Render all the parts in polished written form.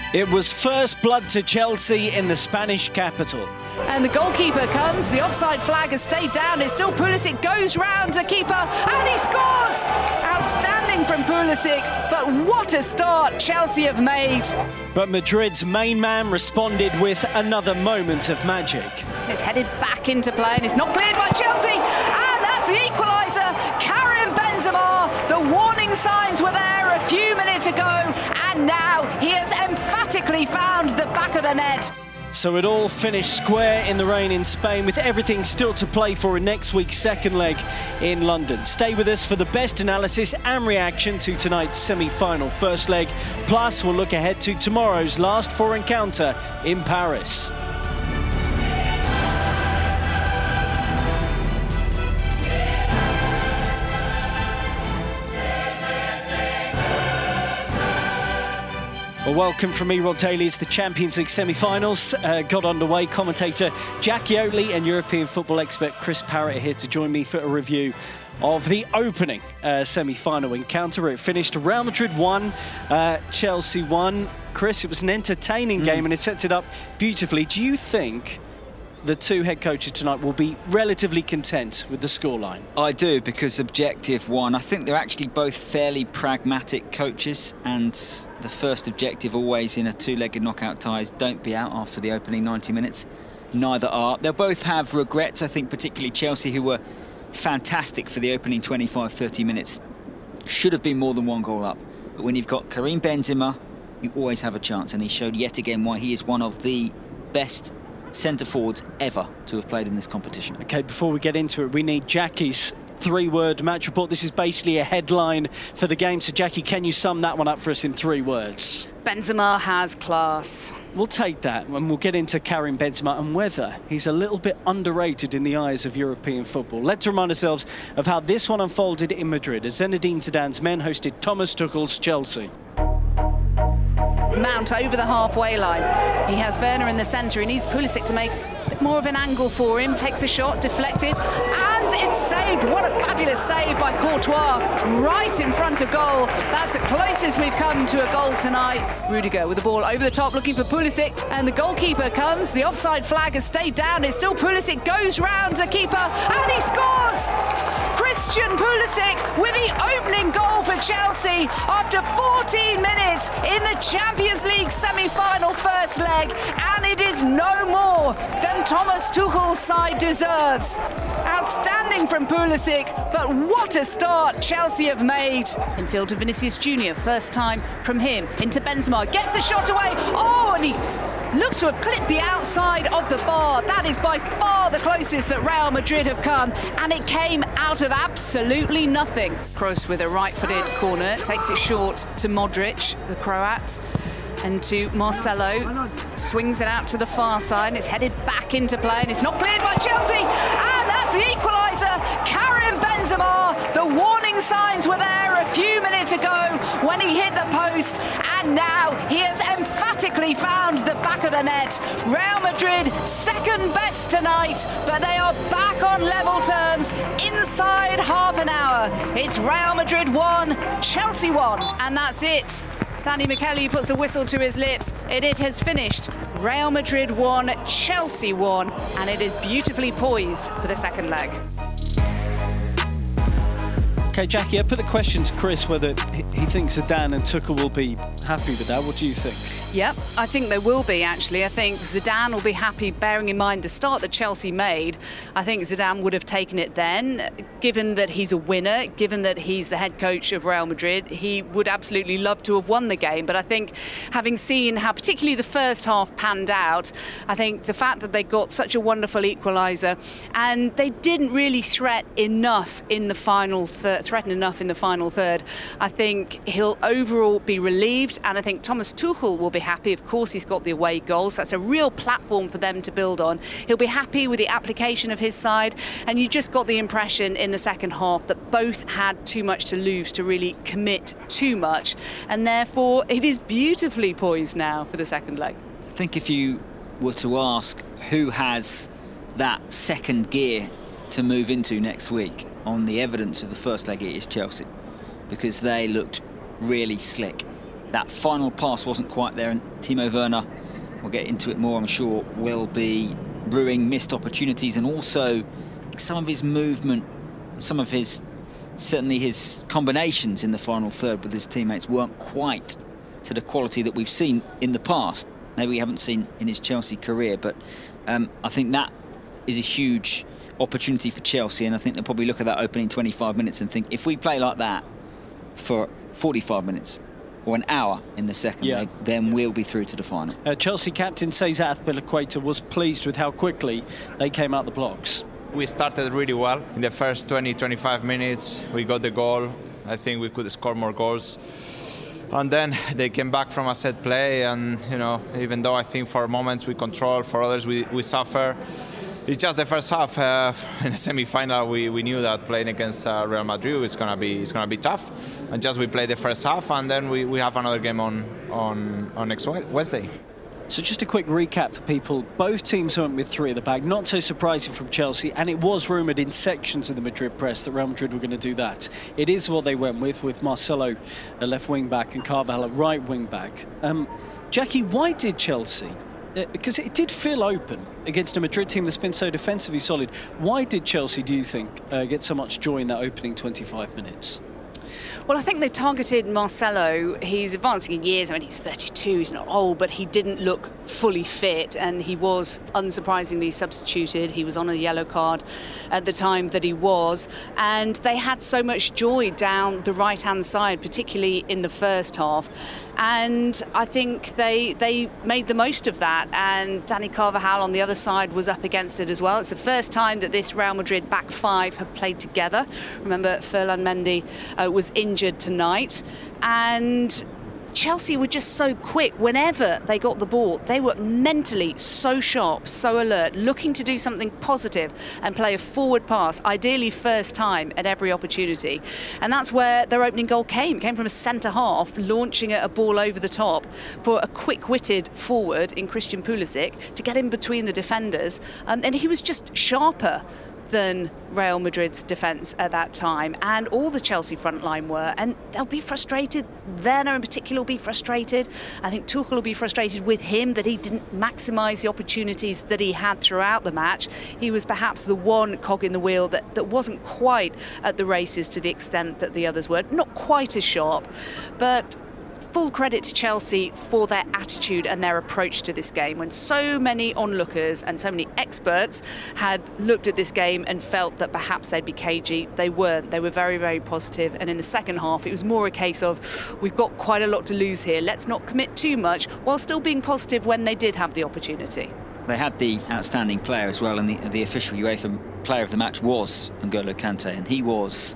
It was first blood to Chelsea in the Spanish capital. And the goalkeeper comes, the offside flag has stayed down, it's still Pulisic, goes round the keeper, and he scores! Outstanding from Pulisic, but what a start Chelsea have made. But Madrid's main man responded with another moment of magic. It's headed back into play and it's not cleared by Chelsea, and that's the equaliser, Karim Benzema. The warning signs were there a few minutes ago, and now he has emphatically found the back of the net. So it all finished square in the rain in Spain, with everything still to play for in next week's second leg in London. Stay with us for the best analysis and reaction to tonight's semi-final first leg. Plus, we'll look ahead to tomorrow's last four encounter in Paris. Well, welcome from me, Rob Daly, as the Champions League semi-finals got underway. Commentator Jackie Oatley and European football expert Chris Parrott are here to join me for a review of the opening semi-final encounter where it finished Real Madrid 1, Chelsea 1. Chris, it was an entertaining game and it sets it up beautifully. Do you think the two head coaches tonight will be relatively content with the scoreline? I do, because objective one, I think they're actually both fairly pragmatic coaches, and the first objective always in a two-legged knockout tie is don't be out after the opening 90 minutes. Neither are. They'll both have regrets, I think, particularly Chelsea, who were fantastic for the opening 25-30 minutes. Should have been more than one goal up. But when you've got Karim Benzema, you always have a chance, and he showed yet again why he is one of the best centre-forwards ever to have played in this competition. OK, before we get into it, we need Jackie's three-word match report. This is basically a headline for the game. So, Jackie, can you sum that one up for us in 3 words? Benzema has class. We'll take that, and we'll get into Karim Benzema and whether he's a little bit underrated in the eyes of European football. Let's remind ourselves of how this one unfolded in Madrid as Zinedine Zidane's men hosted Thomas Tuchel's Chelsea. Mount over the halfway line. He has Werner in the centre. He needs Pulisic to make a bit more of an angle for him. Takes a shot, deflected, and it's saved. What a fabulous save by Courtois, right in front of goal. That's the closest we've come to a goal tonight. Rudiger with the ball over the top, looking for Pulisic, and the goalkeeper comes. The offside flag has stayed down. It's still Pulisic, goes round the keeper, and he scores! Christian Pulisic with the opening goal for Chelsea after 14 minutes in the Champions League semi-final first leg, and it is no more than Thomas Tuchel's side deserves. Outstanding from Pulisic, but what a start Chelsea have made. Infield to Vinicius Junior, first time from him into Benzema, gets the shot away. Oh, and he looks to have clipped the outside of the bar. That is by far the closest that Real Madrid have come, and it came out of absolutely nothing. Kroos with a right-footed corner, takes it short to Modric, the Croat, and to Marcelo, swings it out to the far side, and it's headed back into play, and it's not cleared by Chelsea, and that's the equaliser, Karim Benzema. The warning signs were there a few minutes ago when he hit the post, and now he has emphatically found the back of the net. Real Madrid second best tonight, but they are back on level terms inside half an hour. It's Real Madrid 1, Chelsea 1, and that's it. Danny McKelly puts a whistle to his lips. It has finished. Real Madrid 1, Chelsea 1, and it is beautifully poised for the second leg. OK, Jackie, I put the question to Chris whether he thinks Zidane and Tuchel will be happy with that. What do you think? Yep, I think they will be, actually. I think Zidane will be happy, bearing in mind the start that Chelsea made. I think Zidane would have taken it then. Given that he's a winner, given that he's the head coach of Real Madrid, he would absolutely love to have won the game. But I think, having seen how particularly the first half panned out, I think the fact that they got such a wonderful equaliser and they didn't really threaten enough in the final third, I think he'll overall be relieved, and I think Thomas Tuchel will be happy. Of course, he's got the away goals. That's a real platform for them to build on. He'll be happy with the application of his side, and you just got the impression in the second half that both had too much to lose to really commit too much, and therefore it is beautifully poised now for the second leg. I think if you were to ask who has that second gear to move into next week on the evidence of the first leg, it is Chelsea, because they looked really slick that final pass wasn't quite there, and Timo Werner, we'll get into it more, I'm sure, will be ruining missed opportunities, and also some of his movement, some of his, certainly his combinations in the final third with his teammates weren't quite to the quality that we've seen in the past. Maybe we haven't seen in his Chelsea career, but I think that is a huge opportunity for Chelsea, and I think they'll probably look at that opening 25 minutes and think, if we play like that for 45 minutes or an hour in the second leg, then we'll be through to the final. Chelsea captain Cesar Azpilicueta was pleased with how quickly they came out the blocks. We started really well. In the first 20-25 minutes, we got the goal. I think we could score more goals. And then they came back from a set play, and even though I think for moments we control, for others we suffer. It's just the first half. In the semi-final, we knew that playing against Real Madrid is gonna be tough, and just we played the first half, and then we have another game on next Wednesday. So just a quick recap for people. Both teams went with three at the back. Not so surprising from Chelsea, and it was rumoured in sections of the Madrid press that Real Madrid were going to do that. It is what they went with Marcelo, a left wing-back, and Carvajal, a right wing-back. Jackie, why did Chelsea, because it did feel open against a Madrid team that's been so defensively solid, why did Chelsea, do you think, get so much joy in that opening 25 minutes? Well, I think they targeted Marcelo. He's advancing in years. I mean, he's 32, he's not old, but he didn't look fully fit, and he was unsurprisingly substituted. He was on a yellow card at the time that he was, and they had so much joy down the right-hand side, particularly in the first half. And I think they made the most of that, and Dani Carvajal on the other side was up against it as well. It's the first time that this Real Madrid back five have played together. Remember, Ferland Mendy was injured tonight, and Chelsea were just so quick. Whenever they got the ball, they were mentally so sharp, so alert, looking to do something positive and play a forward pass, ideally first time at every opportunity. And that's where their opening goal came. It came from a centre-half, launching a ball over the top for a quick-witted forward in Christian Pulisic to get in between the defenders. And he was just sharper than Real Madrid's defence at that time, and all the Chelsea front line were, and they'll be frustrated. Werner in particular will be frustrated. I think Tuchel will be frustrated with him that he didn't maximise the opportunities that he had throughout the match. He was perhaps the one cog in the wheel that wasn't quite at the races to the extent that the others were. Not quite as sharp, but full credit to Chelsea for their attitude and their approach to this game, when so many onlookers and so many experts had looked at this game and felt that perhaps they'd be cagey. They weren't. They were very, very positive. And in the second half, it was more a case of, we've got quite a lot to lose here. Let's not commit too much, while still being positive when they did have the opportunity. They had the outstanding player as well, and the official UEFA player of the match was N'Golo Kante, and he was,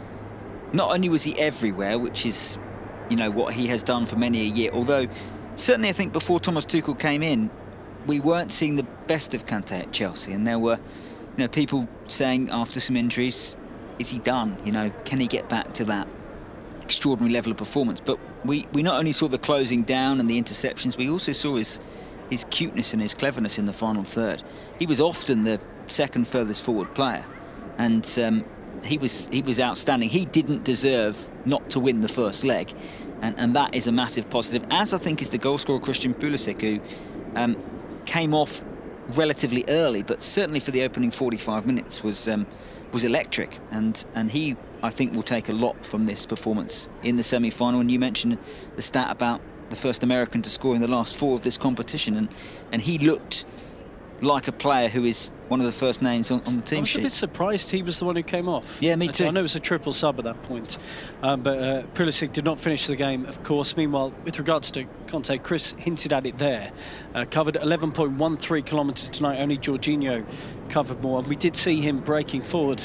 not only was he everywhere, which is what he has done for many a year. Although, certainly I think before Thomas Tuchel came in, we weren't seeing the best of Kante at Chelsea. And there were, people saying after some injuries, is he done? Can he get back to that extraordinary level of performance? But we not only saw the closing down and the interceptions, we also saw his cuteness and his cleverness in the final third. He was often the second furthest forward player. And he was outstanding. He didn't deserve not to win the first leg, and that is a massive positive, as I think is the goal scorer Christian Pulisic, who came off relatively early, but certainly for the opening 45 minutes was electric, and he, I think, will take a lot from this performance in the semi-final. And you mentioned the stat about the first American to score in the last four of this competition, and he looked like a player who is one of the first names on the team sheet. I was a bit surprised he was the one who came off. Yeah, me too. I know it was a triple sub at that point, but Pulisic did not finish the game, of course. Meanwhile, with regards to Kante, Chris hinted at it there. Covered 11.13 kilometres tonight. Only Jorginho covered more, and we did see him breaking forward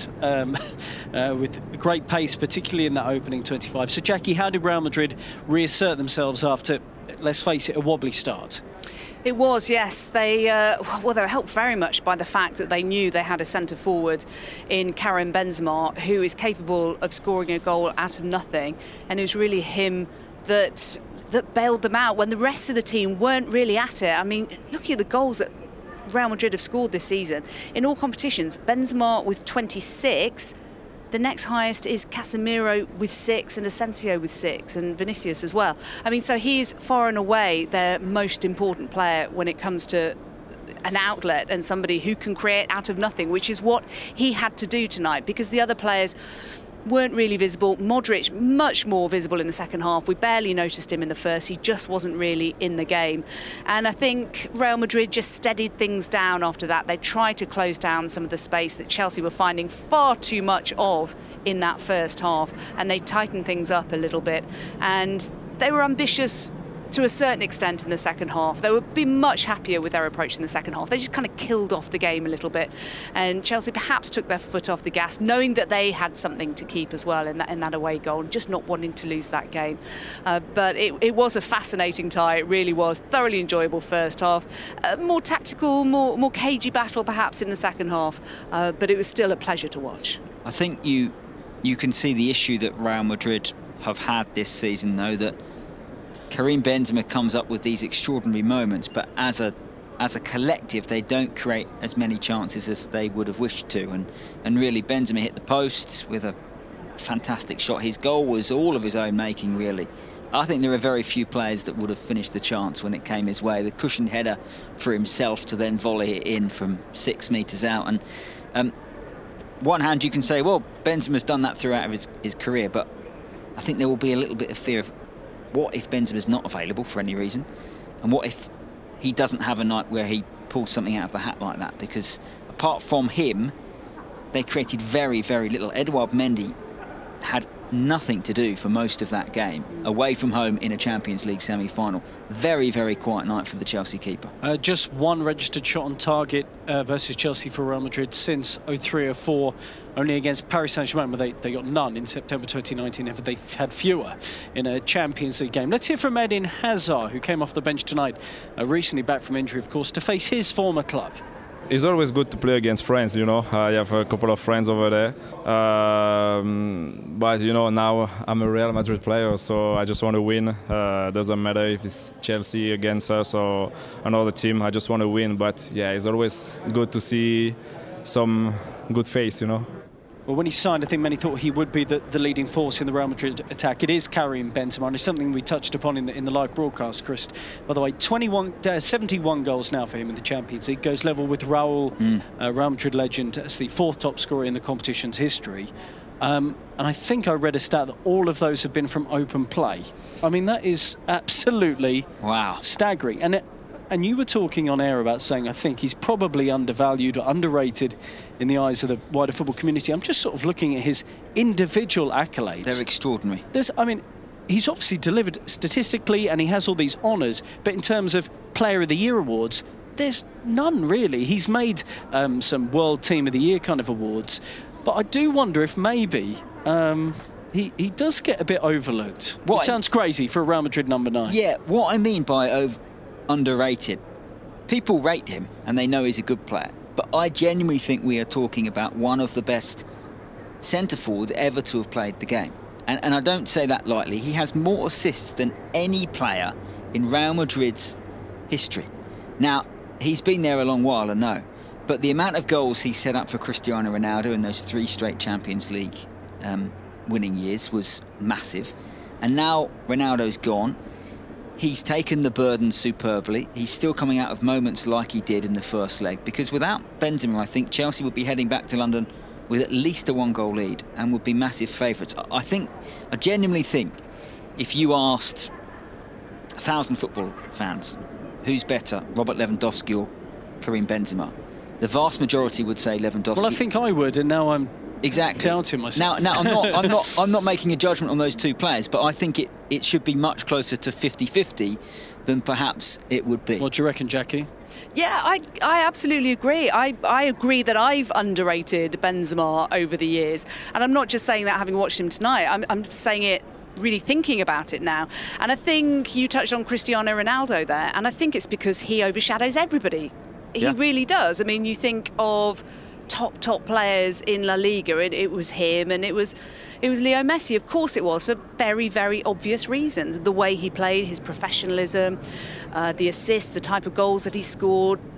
with great pace, particularly in that opening 25. So, Jackie, how did Real Madrid reassert themselves after, let's face it, a wobbly start? It was, yes. They were helped very much by the fact that they knew they had a centre-forward in Karim Benzema, who is capable of scoring a goal out of nothing, and it was really him that bailed them out when the rest of the team weren't really at it. I mean, looking at the goals that Real Madrid have scored this season in all competitions, Benzema with 26, The next highest is Casemiro with 6 and Asensio with 6 and Vinicius as well. I mean, so he is far and away their most important player when it comes to an outlet and somebody who can create out of nothing, which is what he had to do tonight, because the other players weren't really visible. Modric, much more visible in the second half. We barely noticed him in the first. He just wasn't really in the game. And I think Real Madrid just steadied things down after that. They tried to close down some of the space that Chelsea were finding far too much of in that first half. And they tightened things up a little bit. And they were ambitious to a certain extent in the second half. They would be much happier with their approach in the second half. They just kind of killed off the game a little bit, and Chelsea perhaps took their foot off the gas, knowing that they had something to keep as well in that away goal, just not wanting to lose that game. But it was a fascinating tie. It really was. Thoroughly enjoyable first half. More tactical, more cagey battle perhaps in the second half, but it was still a pleasure to watch. I think you can see the issue that Real Madrid have had this season, though, that Karim Benzema comes up with these extraordinary moments, but as a collective, they don't create as many chances as they would have wished to. And really, Benzema hit the post with a fantastic shot. His goal was all of his own making, really. I think there are very few players that would have finished the chance when it came his way. The cushioned header for himself to then volley it in from 6 metres out. And one hand, you can say, well, Benzema's done that throughout his career, but I think there will be a little bit of fear of, what if Benzema's not available for any reason? And what if he doesn't have a night where he pulls something out of the hat like that? Because apart from him, they created very, very little. Edouard Mendy had nothing to do for most of that game, away from home in a Champions League semi-final. Very, very quiet night for the Chelsea keeper. Just one registered shot on target versus Chelsea for Real Madrid since 03-04, only against Paris Saint-Germain, where they got none in September 2019. They've had fewer in a Champions League game. Let's hear from Eden Hazard, who came off the bench tonight, recently back from injury, of course, to face his former club. It's always good to play against friends, you know. I have a couple of friends over there. But, you know, now I'm a Real Madrid player, so I just want to win. Doesn't matter if it's Chelsea against us or another team. I just want to win. But, yeah, it's always good to see some good face, you know. Well, when he signed, I think many thought he would be the leading force in the Real Madrid attack. It is Karim Benzema, and it's something we touched upon in the live broadcast, Chris. By the way, 71 goals now for him in the Champions League. Goes level with Real Madrid legend as the 4th top scorer in the competition's history. And I think I read a stat that all of those have been from open play. I mean, that is absolutely staggering. And you were talking on air about saying, I think he's probably undervalued or underrated in the eyes of the wider football community. I'm just sort of looking at his individual accolades. They're extraordinary. He's obviously delivered statistically and he has all these honours, but in terms of Player of the Year awards, there's none really. He's made some World Team of the Year kind of awards, but I do wonder if maybe he does get a bit overlooked. It sounds crazy for a Real Madrid number 9. Yeah, what I mean by underrated, people rate him and they know he's a good player, but I genuinely think we are talking about one of the best centre-forwards ever to have played the game, and I don't say that lightly. He has more assists than any player in Real Madrid's history. Now, he's been there a long while, I know, but the amount of goals he set up for Cristiano Ronaldo in those 3 straight Champions League winning years was massive, and now Ronaldo's gone. He's taken the burden superbly. He's still coming out of moments like he did in the first leg, because without Benzema, I think Chelsea would be heading back to London with at least a 1-goal lead and would be massive favourites. I genuinely think if you asked 1,000 football fans who's better, Robert Lewandowski or Karim Benzema, the vast majority would say Lewandowski. Well, I think I would, and now I'm doubting myself. Now I'm not making a judgment on those two players, but I think it should be much closer to 50-50 than perhaps it would be. What do you reckon, Jackie? Yeah, I absolutely agree. I agree that I've underrated Benzema over the years, and I'm not just saying that having watched him tonight. I'm saying it really thinking about it now. And I think you touched on Cristiano Ronaldo there, and I think it's because he overshadows everybody. He really does. I mean, you think of top players in La Liga, it was him, and it was Leo Messi. Of course it was, for very, very obvious reasons. The way he played, his professionalism, the assists, the type of goals that he scored,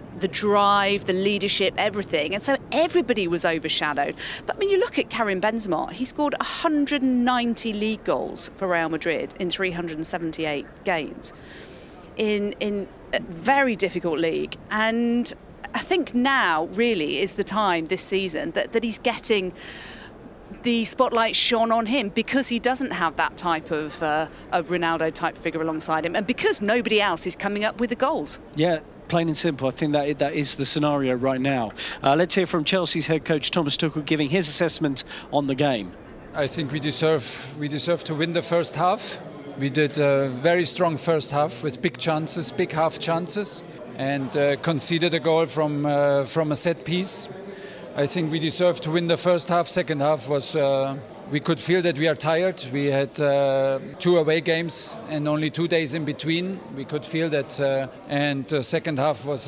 the drive, the leadership, everything. And so everybody was overshadowed. But when you look at Karim Benzema, he scored 190 league goals for Real Madrid in 378 games in a very difficult league. And I think now really is the time this season that he's getting the spotlight shone on him, because he doesn't have that type of Ronaldo type figure alongside him, and because nobody else is coming up with the goals. Yeah, plain and simple. I think that is the scenario right now. Let's hear from Chelsea's head coach Thomas Tuchel giving his assessment on the game. I think we deserve to win the first half. We did a very strong first half with big chances, big half chances, and conceded a goal from a set piece. I think we deserve to win the first half. Second half was, we could feel that we are tired. We had 2 away games and only 2 days in between. We could feel that, and the second half was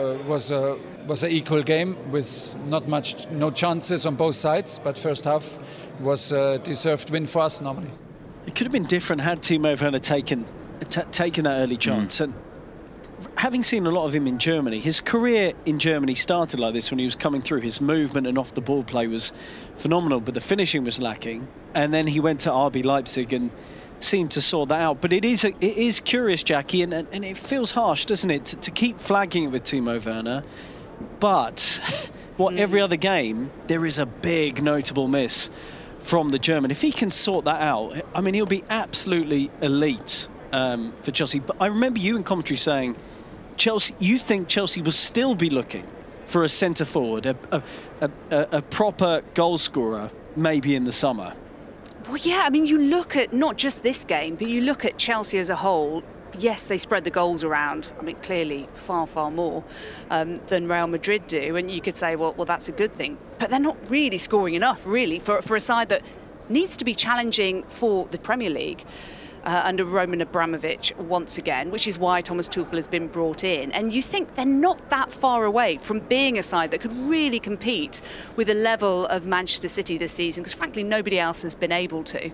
an equal game with no chances on both sides. But first half was a deserved win for us normally. It could have been different had Timo Werner taken that early chance. And having seen a lot of him in Germany, his career in Germany started like this when he was coming through. His movement and off-the-ball play was phenomenal, but the finishing was lacking. And then he went to RB Leipzig and seemed to sort that out. But it is curious, Jackie, and it feels harsh, doesn't it, to keep flagging it with Timo Werner. But every other game, there is a big notable miss from the German. If he can sort that out, I mean, he'll be absolutely elite for Chelsea. But I remember you in commentary saying, you think Chelsea will still be looking for a centre forward, a proper goal scorer, maybe in the summer. Well, yeah, I mean, you look at not just this game, but you look at Chelsea as a whole. Yes, they spread the goals around. I mean, clearly far, far more than Real Madrid do. And you could say, well, that's a good thing. But they're not really scoring enough, really, for a side that needs to be challenging for the Premier League under Roman Abramovich once again, which is why Thomas Tuchel has been brought in. And you think they're not that far away from being a side that could really compete with the level of Manchester City this season, because frankly, nobody else has been able to.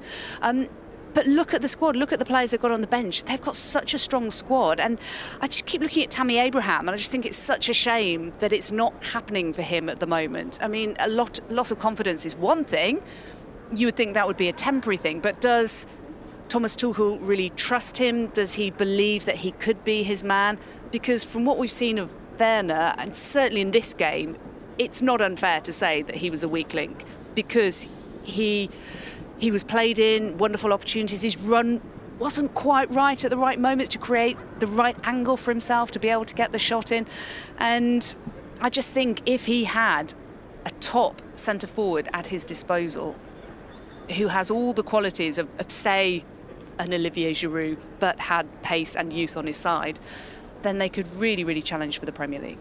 But look at the squad, look at the players they've got on the bench. They've got such a strong squad. And I just keep looking at Tammy Abraham, and I just think it's such a shame that it's not happening for him at the moment. I mean, loss of confidence is one thing. You would think that would be a temporary thing, but does Thomas Tuchel really trust him? Does he believe that he could be his man? Because from what we've seen of Werner, and certainly in this game, it's not unfair to say that he was a weak link, because he was played in, wonderful opportunities. His run wasn't quite right at the right moments to create the right angle for himself to be able to get the shot in. And I just think if he had a top centre forward at his disposal who has all the qualities of say, an Olivier Giroud, but had pace and youth on his side, then they could really, really challenge for the Premier League.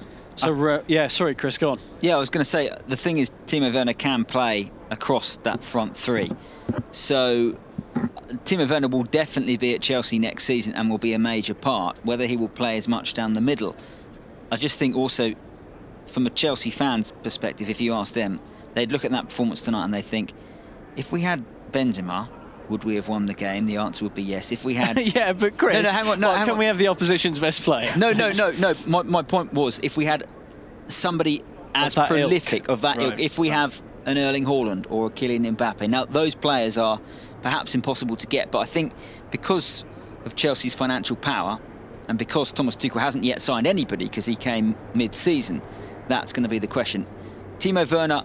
So, yeah, sorry, Chris, go on. Yeah, I was going to say, the thing is, Timo Werner can play across that front three. So Timo Werner will definitely be at Chelsea next season and will be a major part. Whether he will play as much down the middle, I just think also, from a Chelsea fan's perspective, if you ask them, they'd look at that performance tonight and they think, if we had Benzema, would we have won the game? The answer would be yes. If we had... Yeah, but Chris, hang on. No, can we have the opposition's best player? No. My point was, if we had somebody as prolific of that ilk, if we have an Erling Haaland or a Kylian Mbappe, now those players are perhaps impossible to get, but I think because of Chelsea's financial power and because Thomas Tuchel hasn't yet signed anybody because he came mid-season, that's going to be the question. Timo Werner,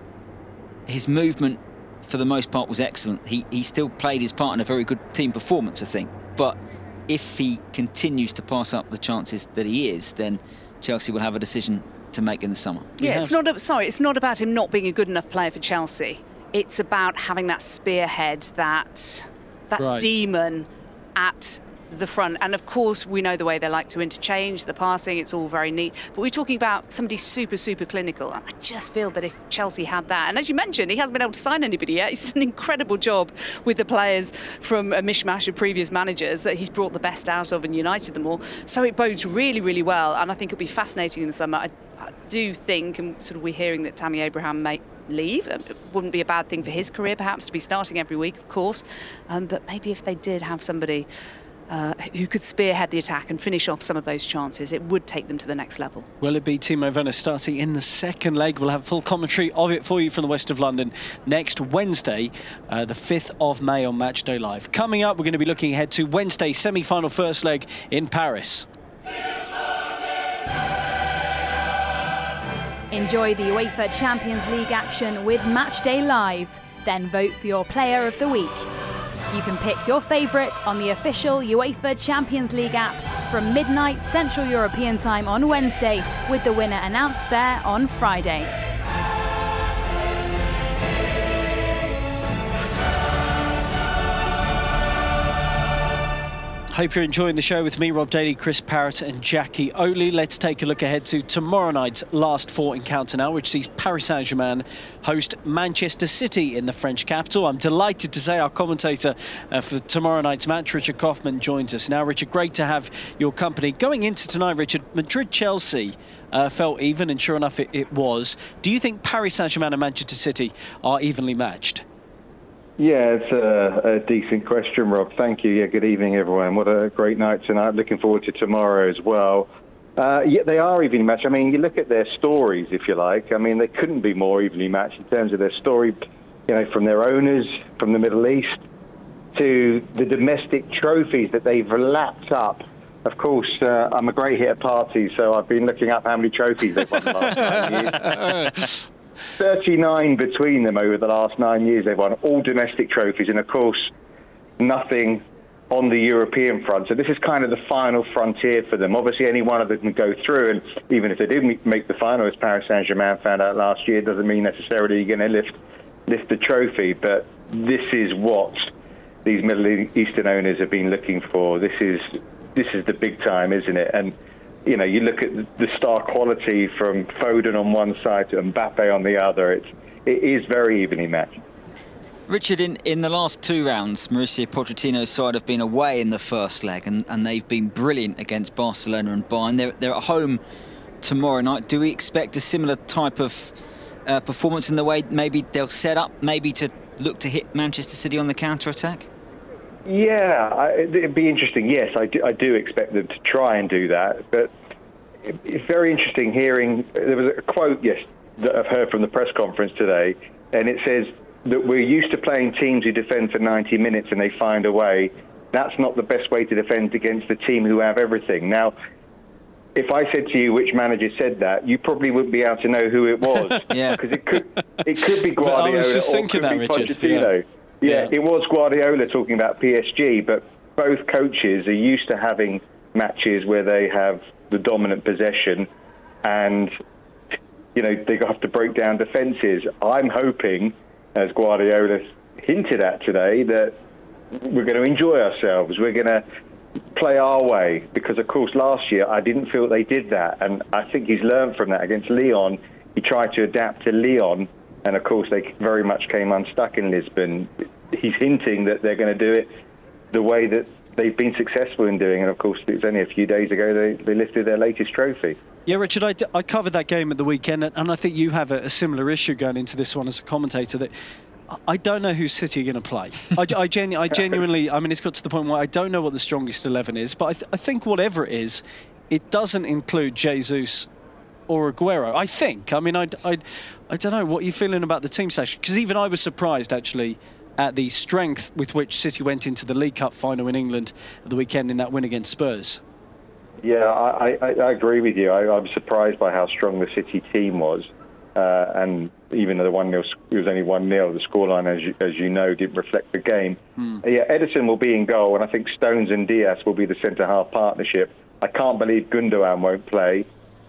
his movement for the most part was excellent. He still played his part in a very good team performance, I think. But if he continues to pass up the chances that he is, then Chelsea will have a decision to make in the summer. Yeah, it's not about him not being a good enough player for Chelsea. It's about having that spearhead, that demon at the front. And of course, we know the way they like to interchange, the passing, it's all very neat. But we're talking about somebody super, super clinical. And I just feel that if Chelsea had that, and as you mentioned, he hasn't been able to sign anybody yet. He's done an incredible job with the players from a mishmash of previous managers that he's brought the best out of and united them all. So it bodes really, really well. And I think it'll be fascinating in the summer. I do think, and sort of we're hearing that Tammy Abraham may leave. It wouldn't be a bad thing for his career, perhaps, to be starting every week, of course. But maybe if they did have somebody who could spearhead the attack and finish off some of those chances. It would take them to the next level. Will it be Timo Werner starting in the second leg? We'll have full commentary of it for you from the west of London next Wednesday, the 5th of May on Matchday Live. Coming up, we're going to be looking ahead to Wednesday's semi-final first leg in Paris. Enjoy the UEFA Champions League action with Matchday Live. Then vote for your player of the week. You can pick your favourite on the official UEFA Champions League app from midnight Central European Time on Wednesday, with the winner announced there on Friday. Hope you're enjoying the show with me, Rob Daly, Chris Parrott and Jackie Oatley. Let's take a look ahead to tomorrow night's last four encounter now, which sees Paris Saint-Germain host Manchester City in the French capital. I'm delighted to say our commentator for tomorrow night's match, Richard Kaufman, joins us now. Richard, great to have your company. Going into tonight, Richard, Madrid-Chelsea felt even, and sure enough it was. Do you think Paris Saint-Germain and Manchester City are evenly matched? Yeah, it's a decent question, Rob. Thank you. Yeah, good evening, everyone. What a great night tonight. Looking forward to tomorrow as well. Yeah, they are evenly matched. I mean, you look at their stories, if you like. I mean, they couldn't be more evenly matched in terms of their story, you know, from their owners, from the Middle East, to the domestic trophies that they've lapped up. Of course, I'm a great hit at parties, so I've been looking up how many trophies they've won the last 9 years. 39 between them over the last 9 years. They've won all domestic trophies, and of course, nothing on the European front. So this is kind of the final frontier for them. Obviously, any one of them can go through, and even if they do make the final, as Paris Saint-Germain found out last year, it doesn't mean necessarily you're going to lift the trophy. But this is what these Middle Eastern owners have been looking for. This is the big time, isn't it? And you know, you look at the star quality from Foden on one side to Mbappe on the other. It is very evenly matched. Richard, in the last two rounds, Mauricio Pochettino's side have been away in the first leg, and they've been brilliant against Barcelona and Bayern. They're at home tomorrow night. Do we expect a similar type of performance in the way maybe they'll set up, maybe to look to hit Manchester City on the counter-attack? Yeah, it'd be interesting. Yes, I do expect them to try and do that. But it's very interesting hearing, there was a quote, that I've heard from the press conference today, and it says that we're used to playing teams who defend for 90 minutes and they find a way. That's not the best way to defend against a team who have everything. Now, if I said to you which manager said that, you probably wouldn't be able to know who it was. Yeah. Because it could be Guardiola I was just or thinking could that, be Richard. Pochettino. Yeah, it was Guardiola talking about PSG, but both coaches are used to having matches where they have the dominant possession and, you know, they have to break down defences. I'm hoping, as Guardiola hinted at today, that we're going to enjoy ourselves. We're going to play our way because, of course, last year I didn't feel they did that. And I think he's learned from that. Against Lyon, he tried to adapt to Lyon. And, of course, they very much came unstuck in Lisbon. He's hinting that they're going to do it the way that they've been successful in doing. And, of course, it was only a few days ago they lifted their latest trophy. Yeah, Richard, I covered that game at the weekend, and I think you have a similar issue going into this one as a commentator, that I don't know who City are going to play. I genuinely, I mean, it's got to the point where I don't know what the strongest 11 is, but I think whatever it is, it doesn't include Jesus or Aguero, I think. I mean, I don't know what you're feeling about the team selection, because even I was surprised, actually, at the strength with which City went into the League Cup final in England at the weekend in that win against Spurs. Yeah, I agree with you. I'm surprised by how strong the City team was. And even though it was only 1-0, the scoreline, as you know, didn't reflect the game. Yeah, Ederson will be in goal, and I think Stones and Diaz will be the centre-half partnership. I can't believe Gundogan won't play.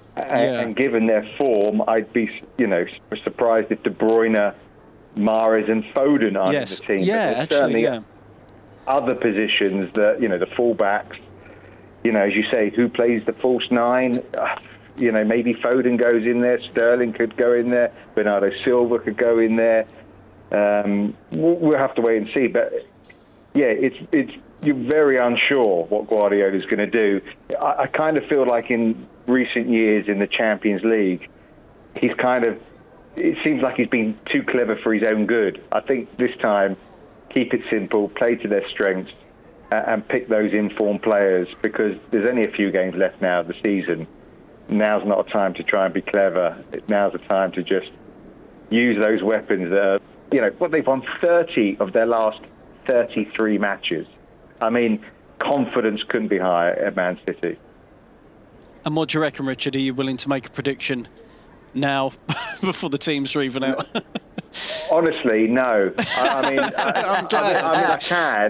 And given their form, I'd be, surprised if De Bruyne, Mahrez and Foden aren't in the team. Yeah, actually, other positions that, the fullbacks, as you say, who plays the false nine? Maybe Foden goes in there, Sterling could go in there, Bernardo Silva could go in there. We'll have to wait and see. But yeah, you're very unsure what Guardiola's going to do. I kind of feel like in recent years in the Champions League, it seems like he's been too clever for his own good. I think this time, keep it simple, play to their strengths, and pick those informed players, because there's only a few games left now of the season. Now's not a time to try and be clever. Now's a time to just use those weapons that are, you know, what they've won 30 of their last 33 matches. I mean, confidence couldn't be higher at Man City. And what do you reckon, Richard? Are you willing to make a prediction now before the teams are even out? Honestly, no. I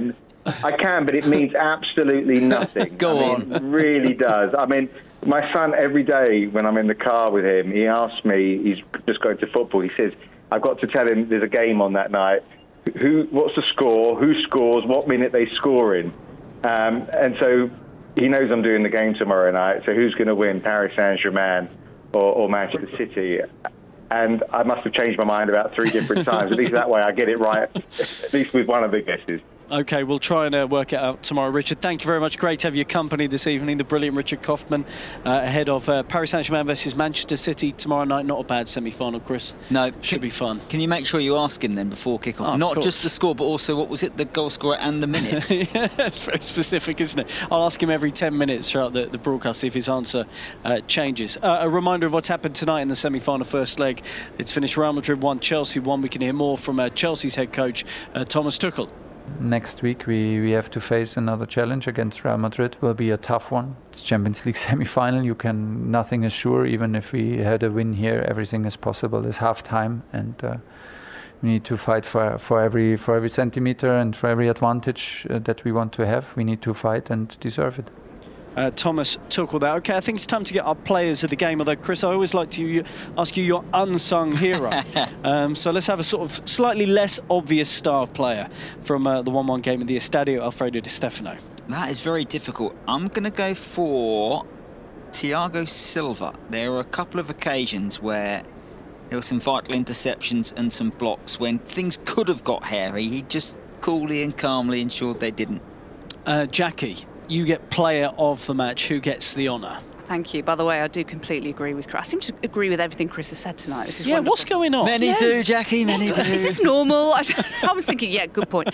can, but it means absolutely nothing. Go on. It really does. I mean, my son, every day when I'm in the car with him, he asks me, he's just going to football, he says, I've got to tell him there's a game on that night. What's the score? Who scores? What minute they score in? And so he knows I'm doing the game tomorrow night. So who's going to win, Paris Saint-Germain or Manchester City? And I must have changed my mind about 3 different times. At least that way I get it right, at least with one of the guesses. OK, we'll try and work it out tomorrow. Richard, thank you very much. Great to have your company this evening. The brilliant Richard Kaufman ahead of Paris Saint-Germain versus Manchester City tomorrow night. Not a bad semi-final, Chris. No. Should be fun. Can you make sure you ask him then before kick-off? Oh, not just the score, but also, what was it, the goal scorer and the minute? Yeah, it's very specific, isn't it? I'll ask him every 10 minutes throughout the broadcast, see if his answer changes. A reminder of what's happened tonight in the semi-final first leg. It's finished Real Madrid 1, Chelsea 1. We can hear more from Chelsea's head coach, Thomas Tuchel. Next week we have to face another challenge against Real Madrid. Will be a tough one. It's Champions League semi-final. Nothing is sure. Even if we had a win here, everything is possible. It's half time, and we need to fight for every centimeter and for every advantage that we want to have. We need to fight and deserve it. Thomas Tuchel there. OK, I think it's time to get our players of the game, although, Chris, I always like to ask you your unsung hero. So let's have a sort of slightly less obvious star player from the 1-1 game in the Estadio Alfredo Di Stefano. That is very difficult. I'm going to go for Thiago Silva. There are a couple of occasions where there were some vital interceptions and some blocks when things could have got hairy. He just coolly and calmly ensured they didn't. Jackie, you get player of the match. Who gets the honour? Thank you. By the way, I do completely agree with Chris. I seem to agree with everything Chris has said tonight. This is wonderful. What's going on? Many do, Jackie, many do. Is this normal? I was thinking, yeah, good point.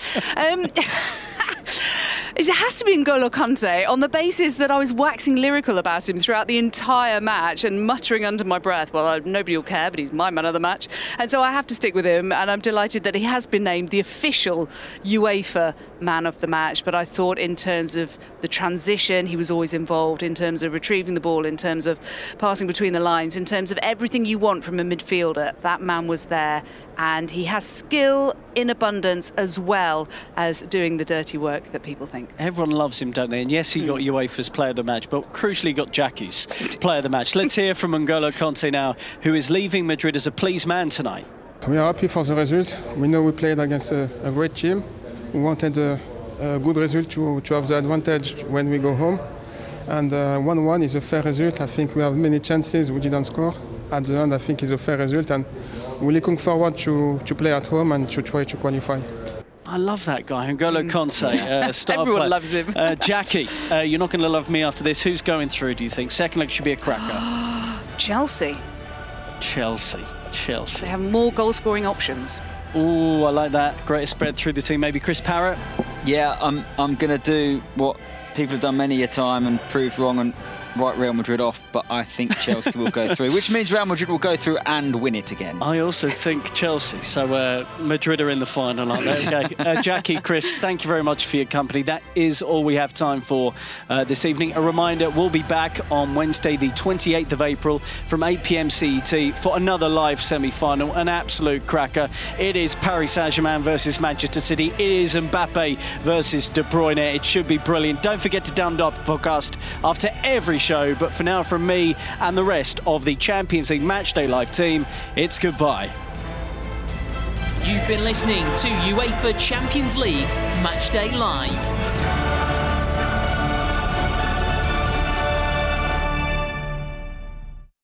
It has to be N'Golo Kante, on the basis that I was waxing lyrical about him throughout the entire match and muttering under my breath, well, nobody will care, but he's my man of the match. And so I have to stick with him, and I'm delighted that he has been named the official UEFA man of the match. But I thought in terms of the transition, he was always involved, in terms of retrieving the ball, in terms of passing between the lines, in terms of everything you want from a midfielder. That man was there, and he has skill in abundance as well as doing the dirty work that people think. Everyone loves him, don't they? And yes, he got UEFA's player of the match, but crucially got Jackie's player of the match. Let's hear from N'Golo Kante now, who is leaving Madrid as a pleased man tonight. We are happy for the result. We know we played against a great team. We wanted a good result to have the advantage when we go home. And 1-1 is a fair result. I think we have many chances. We didn't score. At the end, I think it's a fair result. And we're looking forward to play at home and to try to qualify. I love that guy, N'Golo Kante, star Everyone player. loves him. Jackie, you're not going to love me after this. Who's going through, do you think? Second leg should be a cracker. Chelsea. Chelsea. They have more goal-scoring options. Ooh, I like that. Greater spread through the team. Maybe Chris Parrott? Yeah, I'm going to do what people have done many a time and proved wrong and write Real Madrid off, but I think Chelsea will go through, which means Real Madrid will go through and win it again. I also think Chelsea, so Madrid are in the final, aren't they? Okay. Jackie, Chris, thank you very much for your company. That is all we have time for this evening. A reminder, we'll be back on Wednesday the 28th of April from 8 p.m. CET for another live semi-final, an absolute cracker. It is Paris Saint-Germain versus Manchester City. It is Mbappe versus De Bruyne. It should be brilliant. Don't forget to download the podcast after every show, but for now, from me and the rest of the Champions League Matchday Live team, it's goodbye. You've been listening to UEFA Champions League Matchday Live.